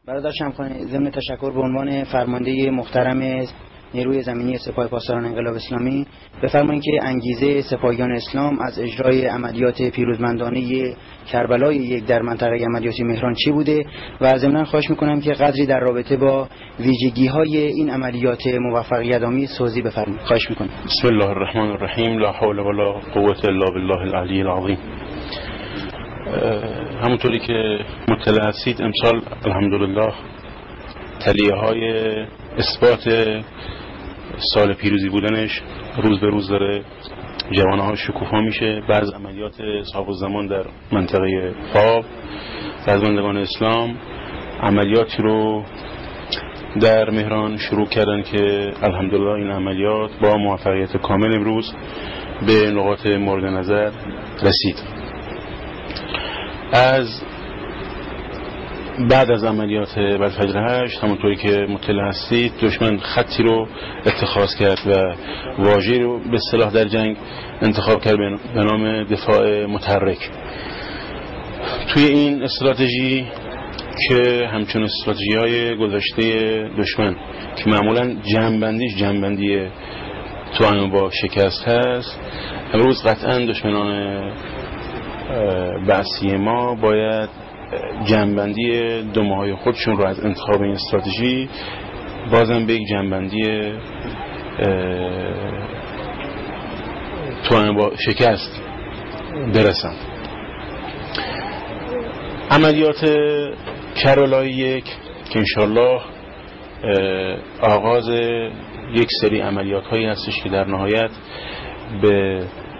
برادر شمخانی، ضمن تشکر به عنوان فرمانده محترم نیروی زمینی سپاه پاسداران انقلاب اسلامی، بفرمایید که انگیزه سپاهیان اسلام از اجرای عملیات پیروزمندانه کربلای یک در منطقه عملیاتی مهران چی بوده و ضمن خواهش میکنم که قدری در رابطه با ویژگی‌های این عملیات موفقیت آمیز توضیح بفرمایید. خواهش میکنم. بسم الله الرحمن الرحیم. لا حول ولا قوة الا بالله العلی العظیم. همونطوری که مطلع هستید، امسال الحمدلله تلیه‌های اثبات سال پیروزی بودنش روز به روز داره جوانه‌ها شکوفا میشه. بعض عملیات صاحب الزمان در منطقه فاو فرزندگان اسلام عملیاتی رو در مهران شروع کردن که الحمدلله این عملیات با موفقیت کامل امروز به نقاط مورد نظر رسید. از بعد از عملیات بلفجر 8 همونطوری که مطلع هستید، دشمن خطی رو اتخاذ کرد و واژه‌ای رو به اصطلاح در جنگ انتخاب کرد به نام دفاع متحرک. توی این استراتژی که همچون استراتژی‌های گذشته دشمن که معمولاً جنبندی توأم با شکست هست، امروز قطعاً دشمنان بعثی ما باید جنبندی دماهای خودشون رو از انتخاب این استراتژی بازم به یک جنبندی توأم با شکست برسن. عملیات کربلای 1 که انشالله آغاز یک سری عملیات هایی هستش که در نهایت به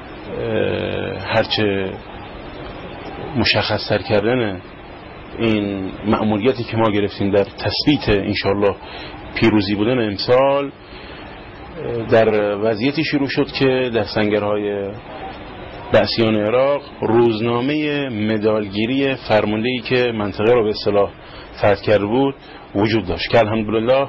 هرچه مشخص تر کردن این مأموریتی که ما گرفتیم در تثبیت انشالله پیروزی بودن امسال در وضعیتی شروع شد که در سنگرهای بعثیان عراق روزنامه مدالگیری فرماندهی که منطقه را به اصطلاح فتح کرده بود وجود داشت که الحمدلله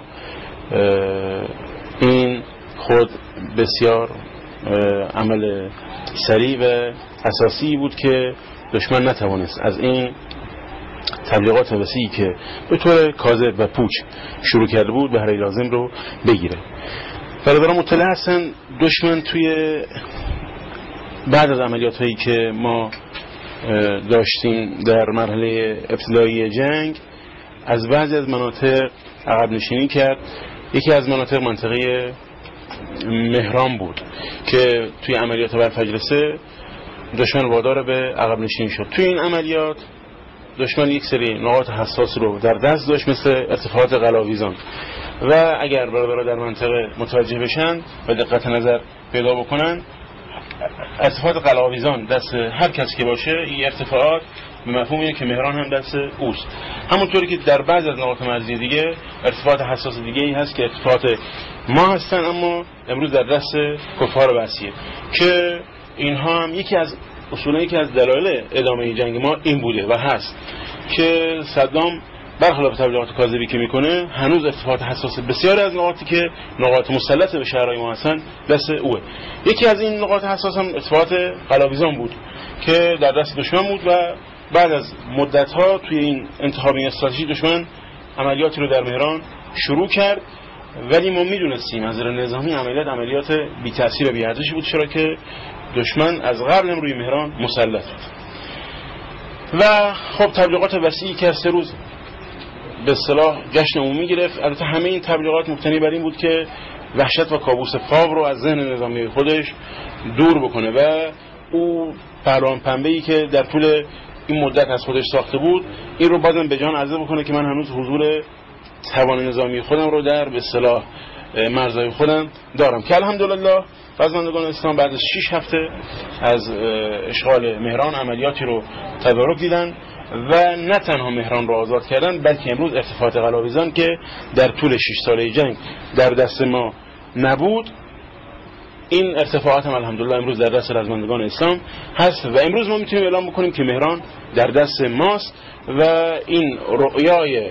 این خود بسیار عمل سریع و اساسی بود که دشمن نتوانست از این تبلیغات وسیعی که به طور کاذب و پوچ شروع کرده بود بهره لازم رو بگیره. برادران مطلع هستن، دشمن توی بعد از عملیات هایی که ما داشتیم در مرحله ابتدایی جنگ از بعضی از مناطق عقب نشینی کرد. یکی از مناطق منطقه مهران بود که توی عملیات بلفجر 3 دشمن وادار به عقب نشینی شد. توی این عملیات دشمن یک سری نقاط حساس رو در دست داشت، مثل ارتفاعات قلاویزان، و اگر برادرها در منطقه متوجه بشن و دقت نظر پیدا بکنن، ارتفاعات قلاویزان دست هر کسی که باشه این ارتفاعات به مفهوم اینه که مهران هم دست اوست. همونطوری که در بعض از نقاط مرزی دیگه ارتفاعات حساس دیگه ای هست که ارتفاعات ما هستن، اما امروز در دست کفار بعثیه که اینها هم یکی از دلایل ادامه جنگ ما این بوده و هست که صدام برخلاف تبلیغات کاذبی که میکنه هنوز ارتفاعات حساس بسیاری از نقاطی که نقاط مسلط به شهرهای ما هستن دست اوه. یکی از این نقاط حساس هم ارتفاعات قلاویزان بود که در دست دشمن بود و بعد از مدت‌ها توی این انتخاب این استراتژی دشمن عملیاتی رو در مهران شروع کرد، ولی ما میدونستیم از نظر نظامی عملیات بی تاثیر و بی ارزشی بود، چرا که دشمن از قبل روی مهران مسلط بود. و خب تبلیغات وسیعی که 3 روز به اصطلاح جشن عمومی گرفت. البته همه این تبلیغات مبتنی بر این بود که وحشت و کابوس فاو رو از ذهن نظامی خودش دور بکنه و او پهلوان پنبه‌ای که در طول این مدت از خودش ساخته بود این رو بازم به جان عرضه بکنه که من هنوز حضور توان نظامی خودم رو در به اصطلاح مرزهای خودم دارم، که الحمدلله فرزندگان اسلام بعد از 6 هفته از اشغال مهران عملیاتی رو تدارک دیدن و نه تنها مهران رو آزاد کردن، بلکه امروز ارتفاعات قلاویزان که در طول 6 ساله جنگ در دست ما نبود، این ارتفاعات هم الحمدلله امروز در دست رزمندگان اسلام هست و امروز ما میتونیم اعلام بکنیم که مهران در دست ماست و این رؤیای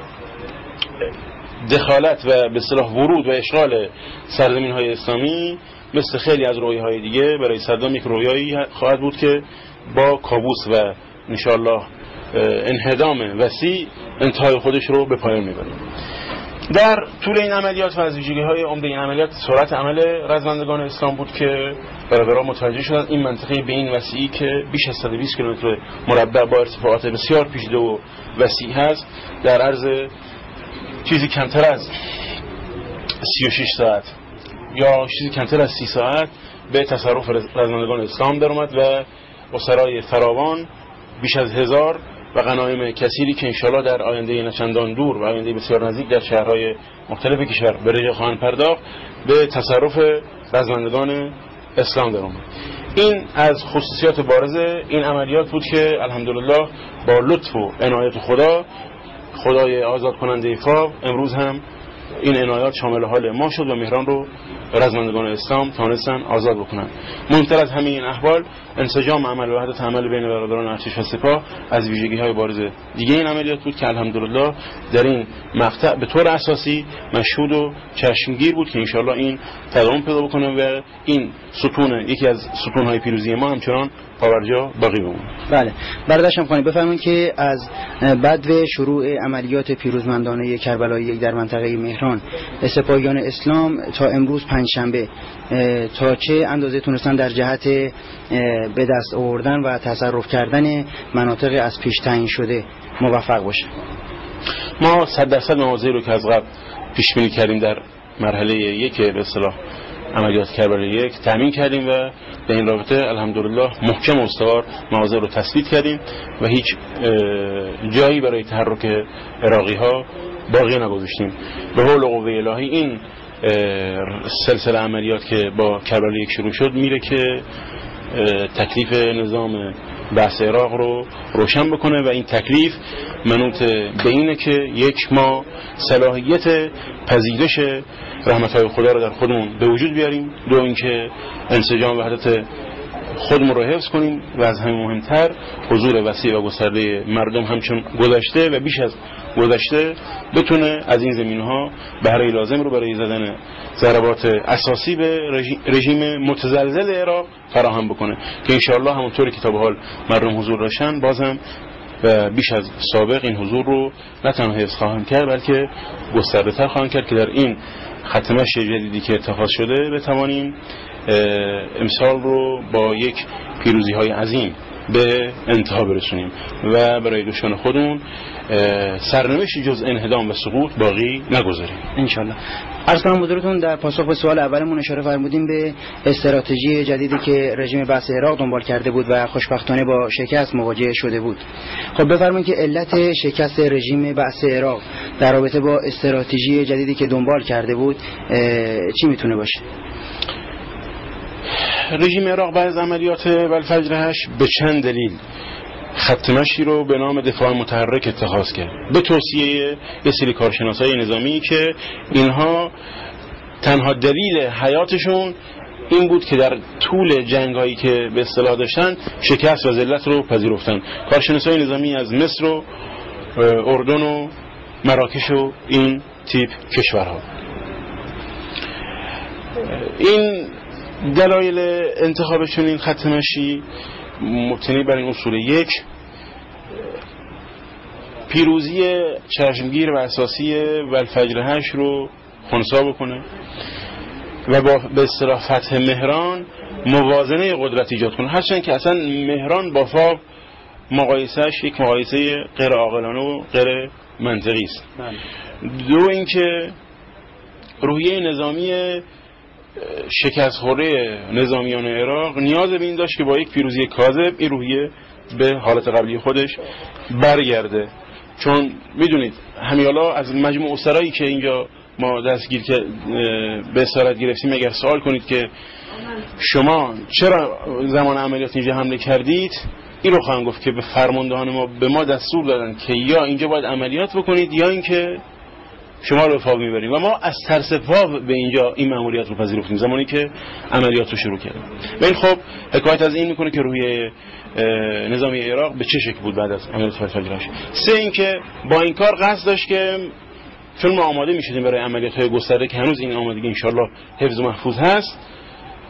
دخالت و به اصطلاح ورود و اشغال سرزمین‌های اسلامی مثل خیلی از رویاهای دیگه برای صدام یک رویایی خواهد بود که با کابوس و انشالله انهدام وسیع انتهای خودش رو به پایان میبره. در طول این عملیات و از ویژگی‌های عمده این عملیات سرعت عمل رزمندگان اسلام بود که برادران متوجه شدند این منطقه به این وسیعی که بیش از 120 کیلومتر مربع با ارتفاعات بسیار پیچیده و وسیع هست در عرض چیزی کمتر از 36 ساعت یا چیزی کمتر از 30 ساعت به تصرف رزمندگان اسلام در اومد و اسرای فراوان بیش از 1000 و غنایم کثیری که انشاءالله در آینده نچندان دور و آینده بسیار نزدیک در شهرهای مختلف کشور به رژه خواهند پرداخت به تصرف رزمندگان اسلام در اومد. این از خصوصیات بارز این عملیات بود که الحمدلله با لطف و عنایت خدای آزاد کننده فاو امروز هم این عنایات شامل حال ما شد و مهران رو رزمندگان اسلام تانستن آزاد بکنن. مهمتر از همین این احوال انسجام عمل و وحدت عمل بین برادران ارتش و سپاه از ویژگی‌های بارز دیگه این عملیات بود که الحمدلله در این مقطع به طور اساسی مشهود و چشمگیر بود که انشالله این تداوم پیدا بکنه و این یکی از ستون‌های پیروزی ما همچنان پاورجا باقی بمونه. بله برادرشم خانم بفرمایید که از بدو شروع عملیات پیروزمندانه کربلای 1 در منطقه مهران سپاهیان اسلام تا امروز پنجشنبه تا چه اندازه تونستن در جهت به دست آوردن و تصرف کردن مناطق از پیش تعیین شده موفق باشن؟ ما 100% مواضعی رو که از قبل پیش بینی کردیم در مرحله 1 به اصطلاح عملیات کربلای 1 تامین کردیم و به این رابطه الحمدلله محکم و استوار مواضع رو تثبیت کردیم و هیچ جایی برای تحرک عراقی ها باقی نگذاشتیم. به حول و قوه الهی این سلسله عملیات که با کربلای 1 شروع شد میره که تکلیف نظام بحث عراق رو روشن بکنه و این تکلیف منوط به اینه که یک ما صلاحیت پذیرش رحمت‌های خدا رو در خودمون به وجود بیاریم، دو اینکه انسجام و وحدت خودمون رو حفظ کنیم و از همین مهمتر حضور وسیع و گسترده مردم همچون گذشته و بیش از گذشته بتونه از این زمین‌ها بهره لازم رو برای زدن ضربات اساسی به رژیم متزلزل عراق فراهم بکنه که انشاءالله همونطوری که تا به حال مردم حضور داشتن بازم و بیش از سابق این حضور رو نه تنها حفظ خواهند کرد بلکه گسترده تر خواهند کرد که در این خط مشی جدیدی که اتخاذ شده بتوانیم امسال رو با یک پیروزی های عظیم به انتها برسونیم و برای دشمن خودمون سرنوشتی جز انهدام و سقوط باقی نگذاریم انشالله. عرض کنم حضورتون در پاسخ به سوال اولمون اشاره فرمودیم به استراتژی جدیدی که رژیم بعث عراق دنبال کرده بود و خوشبختانه با شکست مواجه شده بود. خب بفرمایید که علت شکست رژیم بعث عراق در رابطه با استراتژی جدیدی که دنبال کرده بود چی میتونه باشه؟ رژیم عراق بعد از عملیات والفجر 8 به چند دلیل خط مشی رو به نام دفاع متحرک اتخاذ کرد به توصیه یه سری کارشناسای نظامی که اینها تنها دلیل حیاتشون این بود که در طول جنگایی که به اصطلاح داشتن شکست و ذلت رو پذیرفتن. کارشناسای نظامی از مصر و اردن و مراکش و این تیپ کشورها. این دلایل انتخاب چنین خط مشی مبتنی بر این اصول: یک، پیروزی چشمگیر و اساسی والفجر 8 رو خنثی بکنه و با به اصطلاح فتح مهران موازنه قدرت ایجاد کنه، هرچند که اصلا مهران با فاو مقایسهش یک مقایسه غیر عاقلانه و غیر منطقی است. دو، اینکه روحیه نظامی شکست خورده نظامیان عراق نیاز به این داشت که با یک پیروزی کاذب این روحیه به حالت قبلی خودش برگرده، چون میدونید همیالا از مجموع اسرایی که اینجا ما دستگیر که به اسارت گرفتیم اگر سوال کنید که شما چرا زمان عملیات اینجا حمله کردید، این رو خواهم گفت که به فرماندهان ما به ما دستور دادن که یا اینجا باید عملیات بکنید یا اینکه شما رو به فاو میبریم و ما از ترس فاو به اینجا این مأموریت رو پذیرفتیم زمانی که عملیات رو شروع کردیم. و این خب حکایت از این میکنه که روحیه نظامی عراق به چه شکل بود بعد از عملیات والفجر 8. سه، اینکه با این کار قصد داشت که چون ما آماده میشدیم برای عملیات های گسترده که هنوز این آمادگی انشالله حفظ و محفوظ هست،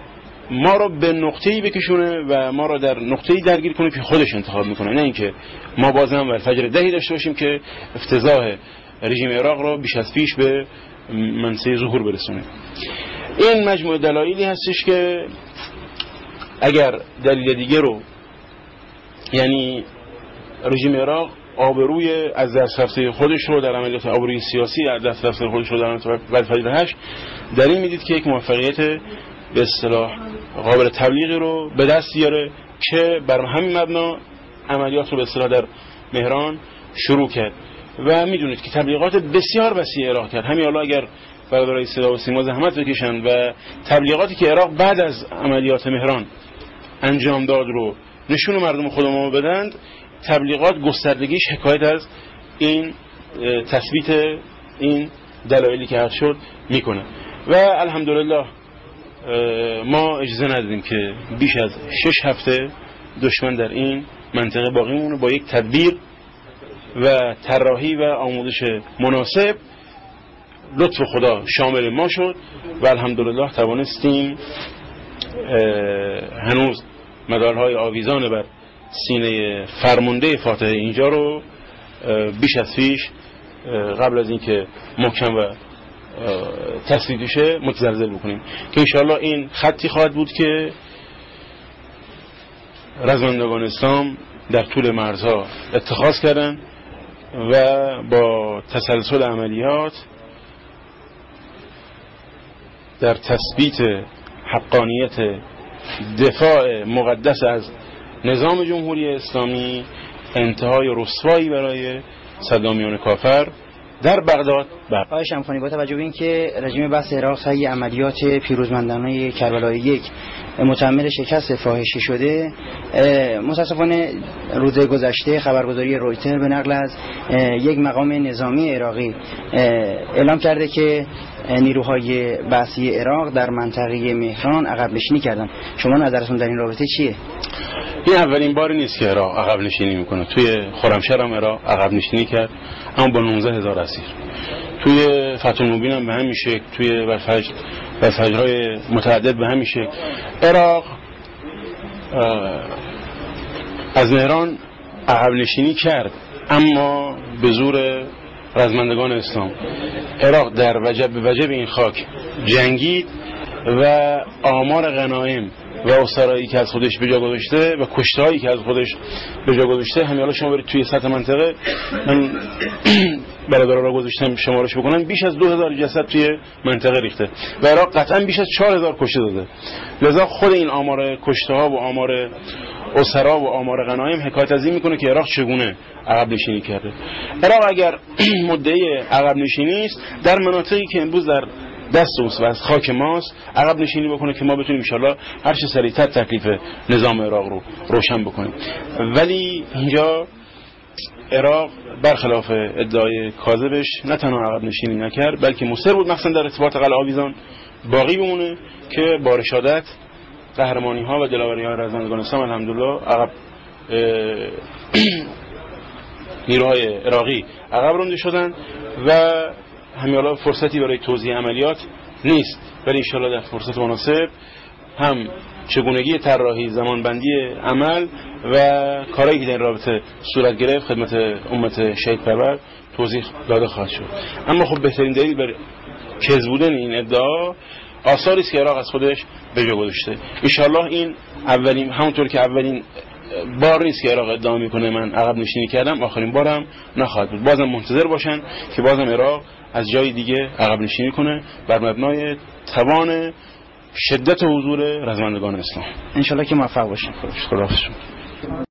ما رو به نقطه‌ای بکشونه و ما رو در نقطه‌ای درگیر کنه که خودش انتخاب میکنه، نه اینکه ما بازم فجر دهی داشته باشیم که افتضاح رژیم عراق رو بیش از پیش به منصه ظهور برسونه. این مجموعه دلایلی هستش که اگر دلیل دیگه رو، یعنی رژیم عراق آبروی از دست رفته خودش رو در عملیات آبروی سیاسی از دست رفته خودش رو در عملیات بعد فجر 8 در این میدید که یک موفقیت به اصطلاح قابل تبلیغی رو به دست بیاره که بر همین مبنا عملیات رو به اصطلاح در مهران شروع کرد و میدونید که تبلیغات بسیار وسیع عراق کرد. همین حالا اگر برادرای صدا و سیما زحمت بکشن و تبلیغاتی که عراق بعد از عملیات مهران انجام داد رو نشون مردم خودمون بدند، تبلیغات گستردگیش حکایت از این تثبیت این دلایلی که عرض شد میکنه و الحمدلله ما اجازه ندادیم که بیش از 6 هفته دشمن در این منطقه باقی مونه. با یک تدبیر و طراحی و آموزش مناسب لطف خدا شامل ما شد و الحمدلله توانستیم هنوز مدالهای آویزان بر سینه فرمانده فاتح اینجا رو بیش از پیش قبل از اینکه محکم و تثبیت شه متزلزل بکنیم که انشاءالله این خطی خواهد بود که رزمندگان اسلام در طول مرزها اتخاذ کردن و با تسلسل عملیات در تثبیت حقانیت دفاع مقدس از نظام جمهوری اسلامی انتهای رسوایی برای صدامیان کافر در بغداد. آقای شمخانی، با توجه به اینکه رژیم بسط عراق طی عملیات پیروزمندانه کربلای 1 متحمل شکست فاحشه شده، متاسفانه روز گذشته خبرگزاری رویتر به نقل از یک مقام نظامی عراقی اعلام کرده که نیروهای بسطی عراق در منطقه مهران عقب نشینی کردن. شما نظرتون در این رابطه چیه؟ این اولین باری نیست که عراق عقب نشینی میکنه. توی خرمشهر هم عراق عقب نشینی کرد، اما با 19000 اسیر. توی فتح المبین هم به همین شکل، توی فجرهای متعدد به همین شکل. عراق از مهران عقب نشینی کرد، اما به زور رزمندگان اسلام. عراق در وجب این خاک جنگید و آمار غنایم و اسرایی که از خودش به جا گذاشته و کشته‌هایی که از خودش به جا گذاشته، همین حالا شما برید توی سطح منطقه، من برادرها را گذاشتم شمارش بکنن، بیش از 2000 جسد توی منطقه ریخته و عراق قطعا بیش از 4000 کشته داده. لذا خود این آمار کشته‌ها و آمار اسرا و آمار غنایم حکایت از این میکنه که عراق چگونه عقب نشینی کرده. عراق اگر مدعی عقب نشینی است، در مناطقی که امروز در دست اوست و از خاک ماست عقب نشینی بکنه که ما بتونیم انشالله هر چه سریعتر تکلیف نظام عراق رو روشن بکنیم. ولی اینجا عراق برخلاف ادعای کاذبش نه تنها عقب نشینی نکرد، بلکه مصر بود مخصوصا در ارتباط قلعه آویزان باقی بمونه که با رشادت قهرمانی ها و دلاوری های رزمندگان اسلام الحمدلله عقب نیروهای عراقی عقب رانده شدن و همین فرصتی برای توزیع عملیات نیست، ولی انشالله در فرصت مناسب هم چگونگی طراحی، زمانبندی عمل و کارهایی که در رابطه صورت گرفت خدمت امت شهید پرور توضیح داده خواهد شد. اما خب بهترین دلیل بر کذب بودن این ادعا آثاری است که عراق از خودش به جا گذاشته. انشالله این اولین، همونطور که اولین بار نیست که عراق ادعا میکنه من عقب نشینی کردم، آخرین بارم نخواهد بود. بازم منتظر باشن که بازم عراق از جای دیگه عقب نشینی کنه بر مبنای توان شدت حضور رزمندگان اسلام. انشالله که موفق باشن. خدا حافظ.